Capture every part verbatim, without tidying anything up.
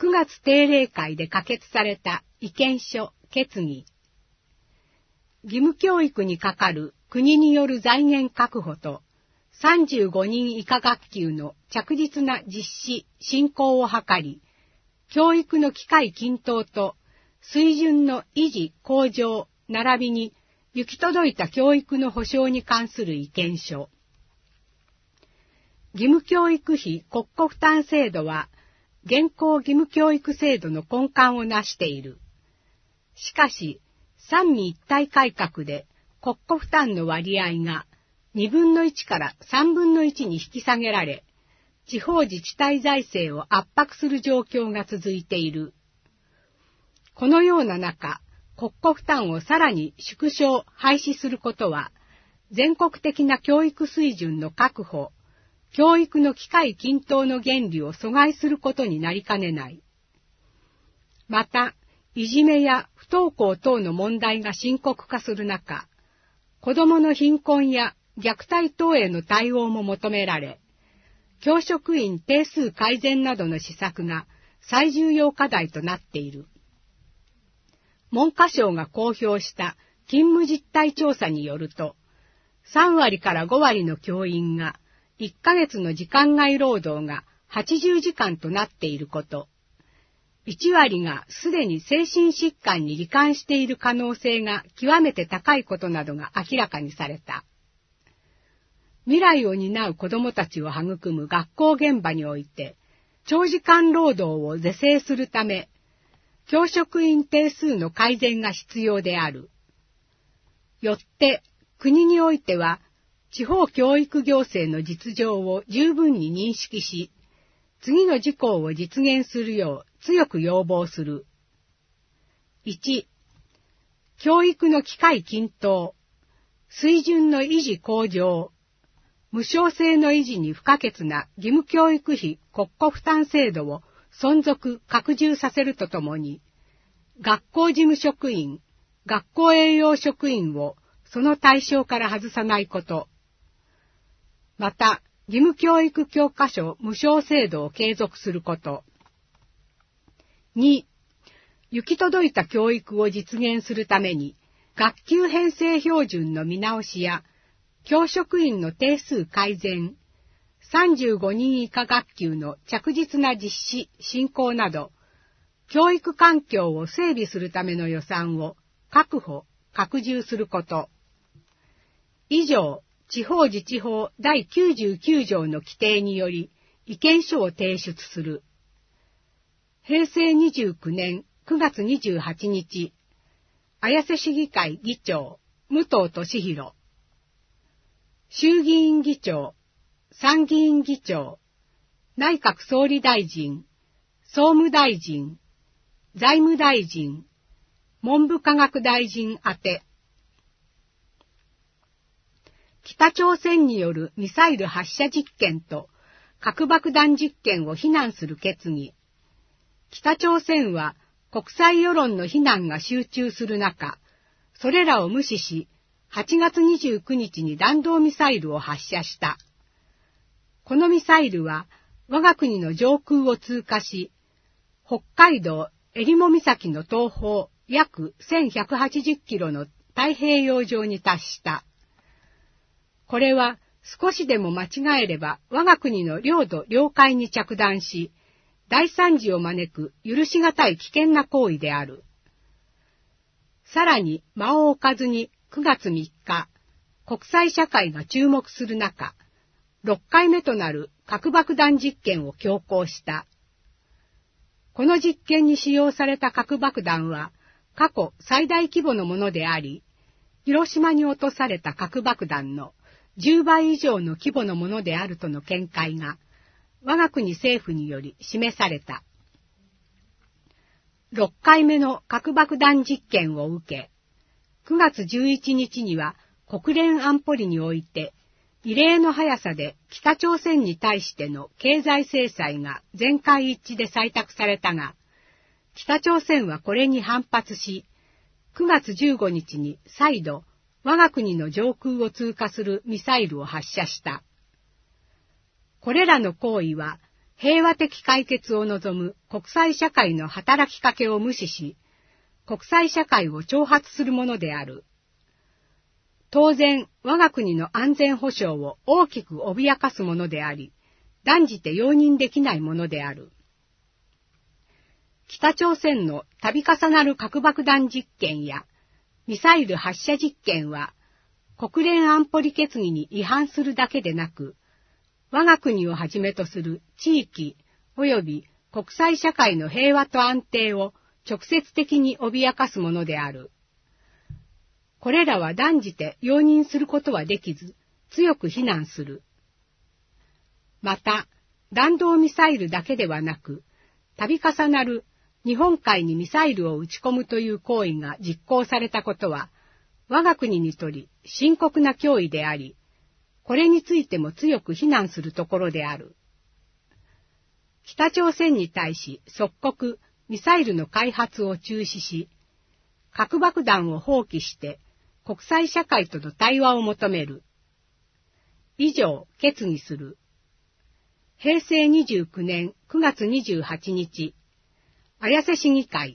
くがつ定例会で可決された意見書決議。義務教育にかかる国による財源確保と、さんじゅうごにん以下学級の着実な実施、振興を図り、教育の機会均等と水準の維持、向上、並びに行き届いた教育の保障に関する意見書。義務教育費国庫負担制度は、現行義務教育制度の根幹を成している。しかし、三位一体改革で国庫負担の割合が二分の一から三分の一に引き下げられ、地方自治体財政を圧迫する状況が続いている。このような中、国庫負担をさらに縮小、廃止することは、全国的な教育水準の確保、教育の機会均等の原理を阻害することになりかねない。また、いじめや不登校等の問題が深刻化する中、子どもの貧困や虐待等への対応も求められ、教職員定数改善などの施策が最重要課題となっている。文科省が公表した勤務実態調査によると、さんわりからごわりの教員がいっかげつの時間外労働がはちじゅうじかんとなっていること、いちわりがすでに精神疾患に罹患している可能性が極めて高いことなどが明らかにされた。未来を担う子どもたちを育む学校現場において、長時間労働を是正するため、教職員定数の改善が必要である。よって、国においては、地方教育行政の実情を十分に認識し、次の事項を実現するよう強く要望する。いち、教育の機会均等、水準の維持向上、無償性の維持に不可欠な義務教育費国庫負担制度を存続拡充させるとともに、学校事務職員、学校栄養職員をその対象から外さないこと、また、義務教育教科書無償制度を継続すること。に、行き届いた教育を実現するために、学級編成標準の見直しや、教職員の定数改善、さんじゅうごにん以下学級の着実な実施、振興など、教育環境を整備するための予算を確保、拡充すること。以上、地方自治法だいきゅうじゅうきゅうじょうの規定により意見書を提出する。へいせいにじゅうきゅうねんくがつにじゅうはちにち、綾瀬市議会議長、武藤俊弘。衆議院議長、参議院議長、内閣総理大臣、総務大臣、財務大臣、文部科学大臣宛て。北朝鮮によるミサイル発射実験と核爆弾実験を非難する決議。北朝鮮は国際世論の非難が集中する中、それらを無視し、はちがつにじゅうくにちに弾道ミサイルを発射した。このミサイルは我が国の上空を通過し、北海道襟裳岬の東方約せんひゃくはちじゅっキロの太平洋上に達した。これは少しでも間違えれば我が国の領土領海に着弾し、大惨事を招く許しがたい危険な行為である。さらに間を置かずにくがつみっか、国際社会が注目する中、ろっかいめとなる核爆弾実験を強行した。この実験に使用された核爆弾は過去最大規模のものであり、広島に落とされた核爆弾のじゅうばい以上の規模のものであるとの見解が我が国政府により示された。ろっかいめの核爆弾実験を受け、くがつじゅういちにちには国連安保理において異例の速さで北朝鮮に対しての経済制裁が全会一致で採択されたが、北朝鮮はこれに反発し、くがつじゅうごにちに再度我が国の上空を通過するミサイルを発射した。これらの行為は平和的解決を望む国際社会の働きかけを無視し、国際社会を挑発するものである。当然、我が国の安全保障を大きく脅かすものであり、断じて容認できないものである。北朝鮮の度重なる核爆弾実験やミサイル発射実験は、国連安保理決議に違反するだけでなく、我が国をはじめとする地域及び国際社会の平和と安定を直接的に脅かすものである。これらは断じて容認することはできず、強く非難する。また、弾道ミサイルだけではなく、度重なる日本海にミサイルを撃ち込むという行為が実行されたことは、我が国にとり深刻な脅威であり、これについても強く非難するところである。北朝鮮に対し即刻ミサイルの開発を中止し、核爆弾を放棄して国際社会との対話を求める。以上、決議する。へいせいにじゅうきゅうねんくがつにじゅうはちにち、綾瀬市議会。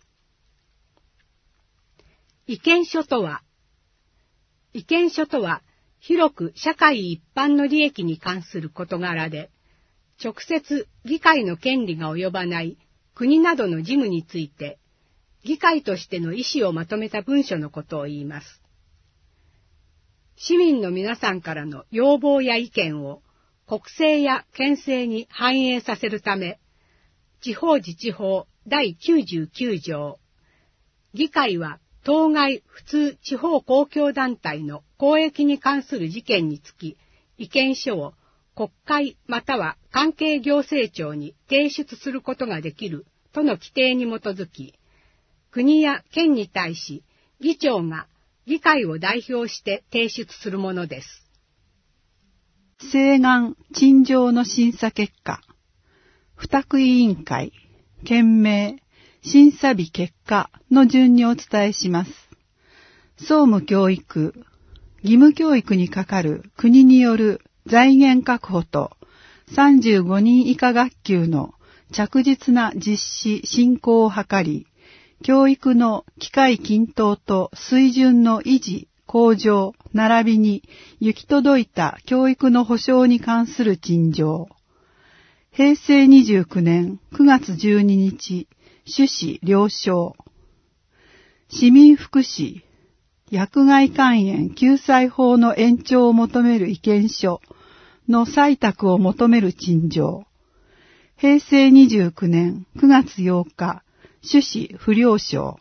意見書とは、意見書とは、広く社会一般の利益に関する事柄で、直接議会の権利が及ばない国などの事務について、議会としての意思をまとめた文書のことを言います。市民の皆さんからの要望や意見を国政や県政に反映させるため、地方自治法だいきゅうじゅうきゅうじょう、議会は当該普通地方公共団体の公益に関する事件につき、意見書を国会または関係行政庁に提出することができるとの規定に基づき、国や県に対し議長が議会を代表して提出するものです。 請願陳情の審査結果、付託委員会、件名、審査日結果の順にお伝えします。総務教育、義務教育にかかる国による財源確保とさんじゅうごにん以下学級の着実な実施進行を図り、教育の機会均等と水準の維持、向上、並びに行き届いた教育の保障に関する陳情。へいせいにじゅうきゅうねんくがつじゅうににち、趣旨了承。市民福祉、薬害肝炎救済法の延長を求める意見書の採択を求める陳情。へいせいにじゅうきゅうねんくがつようか、趣旨不了承。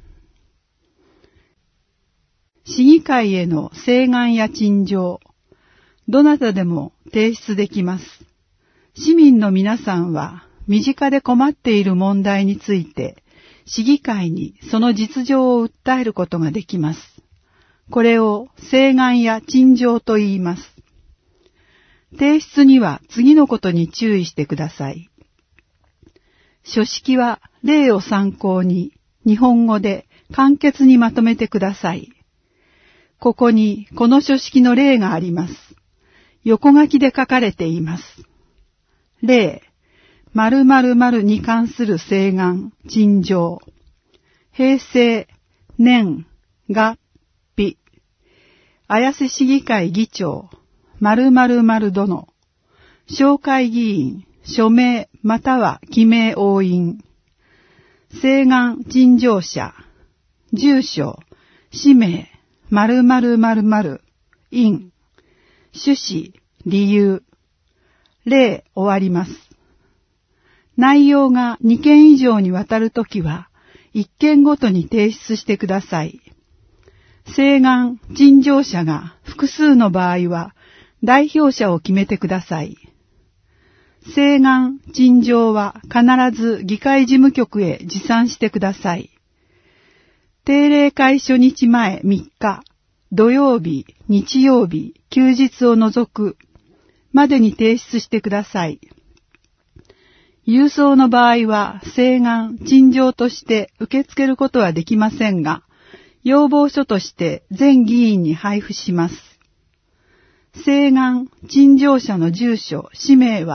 市議会への請願や陳情。どなたでも提出できます。市民の皆さんは身近で困っている問題について、市議会にその実情を訴えることができます。これを請願や陳情と言います。提出には次のことに注意してください。書式は例を参考に日本語で簡潔にまとめてください。ここにこの書式の例があります。横書きで書かれています。例、〇〇〇に関する請願、陳情。平成、年、月日。綾瀬市議会議長、〇〇〇殿。紹介議員、署名または記名押印。請願陳情者、住所、氏名、〇〇〇〇、印。趣旨、理由。例終わります。内容がにけん以上にわたるときは、いっけんごとに提出してください。請願、陳情者が複数の場合は、代表者を決めてください。請願、陳情は必ず議会事務局へ持参してください。定例会初日前みっか、土曜日、日曜日、休日を除く、までに提出してください。郵送の場合は、請願、陳情として受け付けることはできませんが、要望書として全議員に配布します。請願、陳情者の住所、氏名は、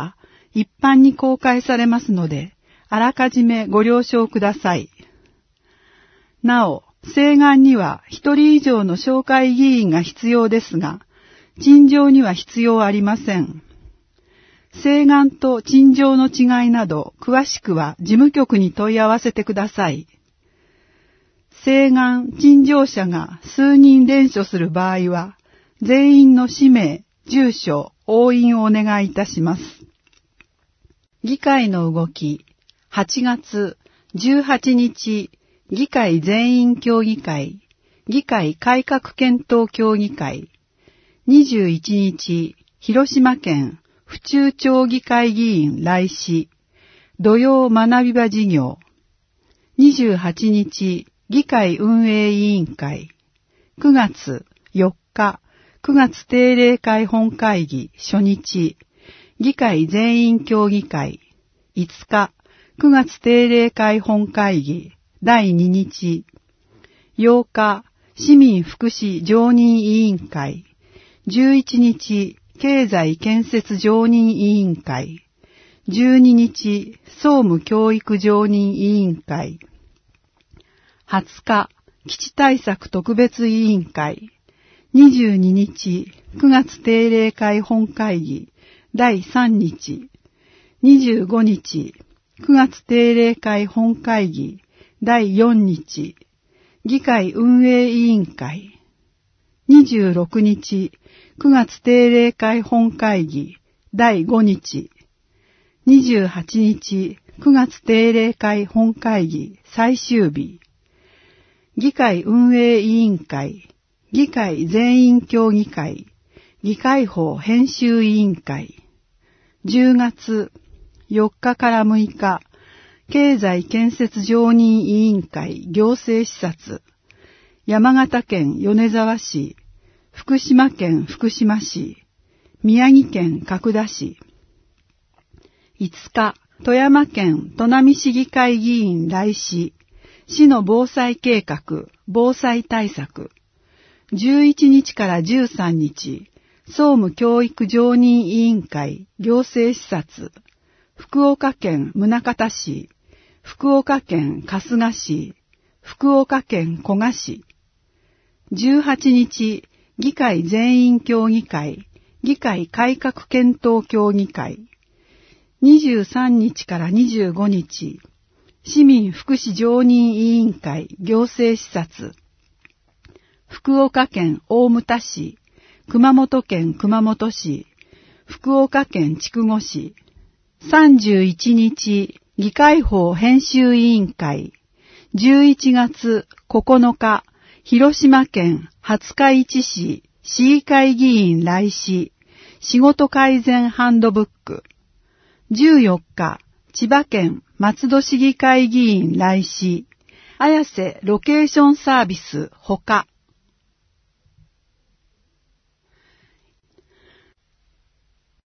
一般に公開されますので、あらかじめご了承ください。なお、請願には一人以上の紹介議員が必要ですが、陳情には必要ありません。請願と陳情の違いなど、詳しくは事務局に問い合わせてください。請願、陳情者が数人連署する場合は、全員の氏名、住所、押印をお願いいたします。議会の動き、はちがつじゅうはちにち、議会全員協議会、議会改革検討協議会、にじゅういちにち、広島県府中町議会議員来市、土曜学び場事業、にじゅうはちにち、議会運営委員会、くがつよっか、くがつ定例会本会議初日、議会全員協議会、いつか、くがつ定例会本会議だいににち、ようか、市民福祉常任委員会、じゅういちにち、経済建設常任委員会、じゅうににち、総務教育常任委員会、はつか、基地対策特別委員会、にじゅうににち、くがつ定例会本会議だいさんにち、にじゅうごにち、くがつ定例会本会議だいよっか、議会運営委員会、にじゅうろくにち、くがつ定例会本会議だいごにち、にじゅうはちにち、くがつ定例会本会議最終日、議会運営委員会、議会全員協議会、議会法編集委員会、じゅうがつよっかからむいか、経済建設常任委員会行政視察、山形県米沢市、福島県福島市、宮城県角田市、いつか、富山県砺波市議会議員来市、市の防災計画、防災対策、じゅういちにちからじゅうさんにち、総務教育常任委員会行政視察、福岡県宗像市、福岡県春日市、福岡県古賀市、じゅうはちにち、議会全員協議会、議会改革検討協議会、にじゅうさんにちからにじゅうごにち、市民福祉常任委員会行政視察、福岡県大牟田市、熊本県熊本市、福岡県筑後市、さんじゅういちにち、議会法編集委員会、じゅういちがつここのか、広島県廿日市市市議会議員来市、仕事改善ハンドブック、じゅうよっか、千葉県松戸市議会議員来市、綾瀬ロケーションサービスほか、